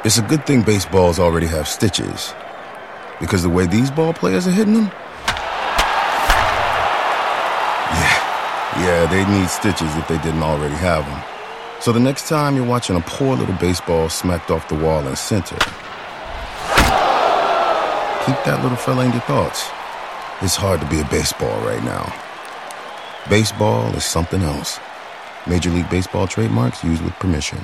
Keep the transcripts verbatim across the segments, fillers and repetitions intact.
It's a good thing baseballs already have stitches, because the way these ball players are hitting them, yeah, yeah, they need stitches if they didn't already have them. So the next time you're watching a poor little baseball smacked off the wall in center, keep that little fella in your thoughts. It's hard to be a baseball right now. Baseball is something else. Major League Baseball trademarks used with permission.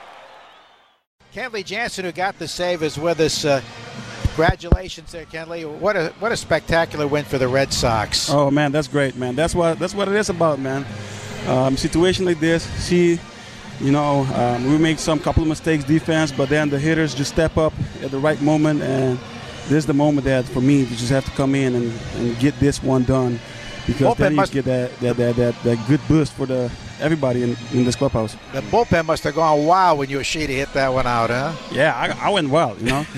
Kenley Jansen, who got the save, is with us. Uh, congratulations there, Kenley. What a what a spectacular win for the Red Sox. Oh, man, that's great, man. That's what that's what it is about, man. Um, situation like this, see, you know, um, we make some couple of mistakes defense, but then the hitters just step up at the right moment, and this is the moment that, for me, you just have to come in and, and get this one done, because bullpen then you must get that that, that that that good boost for the everybody in, in this clubhouse. The bullpen must have gone wild when Yoshida hit that one out, huh? Yeah, I, I went wild, you know.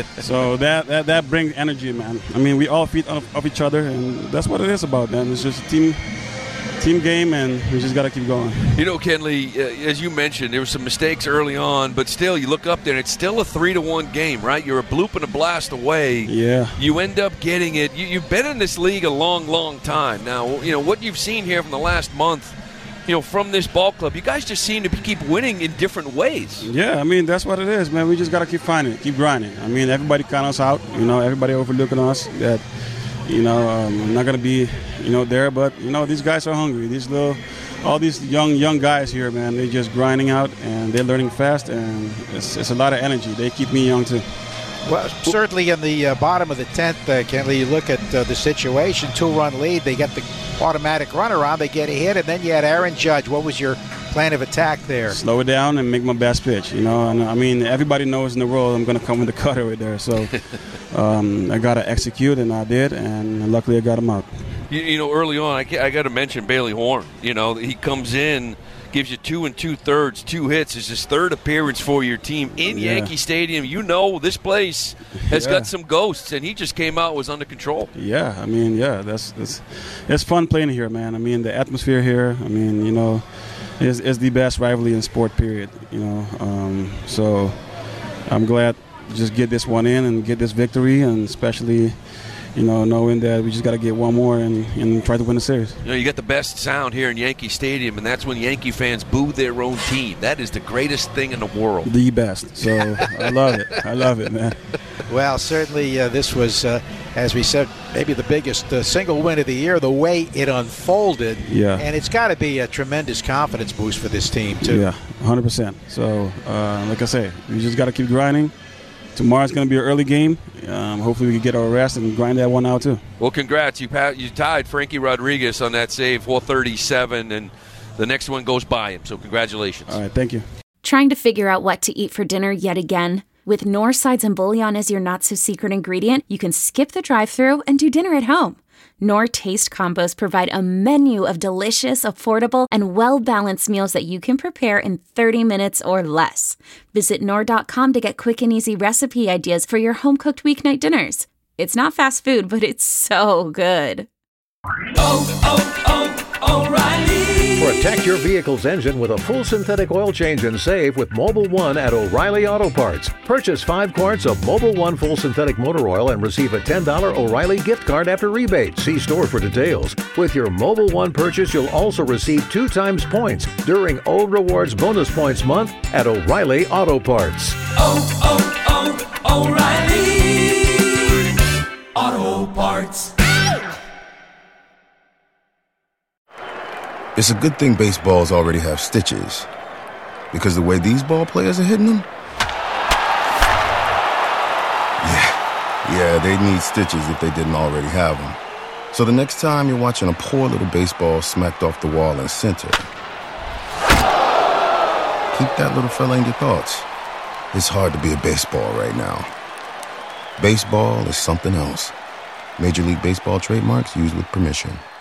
So that, that that brings energy, man. I mean, we all feed off, off each other, and that's what it is about, man. It's just a team team game, and we just got to keep going. You know, Kenley, uh, as you mentioned, there were some mistakes early on, but still, you look up there, and it's still a three to one game, right? You're a bloop and a blast away. Yeah. You end up getting it. You, you've been in this league a long, long time. Now, you know, what you've seen here from the last month, you know, from this ball club, you guys just seem to keep winning in different ways. Yeah, I mean, that's what it is, man. We just got to keep finding it, keep grinding. I mean, everybody count us out, you know, everybody overlooking us that, you know, um, I'm not going to be, you know, there, but, you know, these guys are hungry. These little, all these young, young guys here, man, they're just grinding out, and they're learning fast, and it's, it's a lot of energy. They keep me young, too. Well, certainly in the uh, bottom of the tenth, uh, Kenley, you look at uh, the situation, two-run lead, they get the automatic runaround, they get a hit, and then you had Aaron Judge. What was your plan of attack there? Slow it down and make my best pitch, you know. And I mean, everybody knows in the world I'm going to come with the cutter right there. So um, I got to execute, and I did, and luckily I got him out. You, you know, early on, I, I got to mention Bailey Horn. You know, he comes in, gives you two and two-thirds, two hits. It's his third appearance for your team in yeah. Yankee Stadium. You know this place has yeah. got some ghosts, and he just came out, was under control. Yeah, I mean, yeah, that's, that's it's fun playing here, man. I mean, the atmosphere here, I mean, you know, is is the best rivalry in sport, period, you know. Um, so I'm glad to just get this one in and get this victory, and especially – you know, knowing that we just got to get one more and, and try to win the series. You know, you got the best sound here in Yankee Stadium, and that's when Yankee fans boo their own team. That is the greatest thing in the world. The best. So I love it. I love it, man. Well, certainly uh, this was, uh, as we said, maybe the biggest uh, single win of the year, the way it unfolded. Yeah. And it's got to be a tremendous confidence boost for this team, too. Yeah, one hundred percent. So, uh, like I say, we just got to keep grinding. Tomorrow's going to be an early game. Um, hopefully we can get our rest and grind that one out, too. Well, congrats. You you tied Frankie Rodriguez on that save, four thirty-seven, and the next one goes by him. So congratulations. All right, thank you. Trying to figure out what to eat for dinner yet again? With Knorr sides and bouillon as your not-so-secret ingredient, you can skip the drive-thru and do dinner at home. Knorr Taste Combos provide a menu of delicious, affordable, and well-balanced meals that you can prepare in thirty minutes or less. Visit Knorr dot com to get quick and easy recipe ideas for your home-cooked weeknight dinners. It's not fast food, but it's so good. Oh, oh, oh, O'Reilly! Protect your vehicle's engine with a full synthetic oil change and save with Mobil one at O'Reilly Auto Parts. Purchase five quarts of Mobil one full synthetic motor oil and receive a ten dollars O'Reilly gift card after rebate. See store for details. With your Mobil one purchase, you'll also receive two times points during O Rewards Bonus Points Month at O'Reilly Auto Parts. Oh, oh, oh, O'Reilly Auto Parts. It's a good thing baseballs already have stitches, because the way these ball players are hitting them, yeah, yeah, they need stitches if they didn't already have them. So the next time you're watching a poor little baseball smacked off the wall in center, keep that little fella in your thoughts. It's hard to be a baseball right now. Baseball is something else. Major League Baseball trademarks used with permission.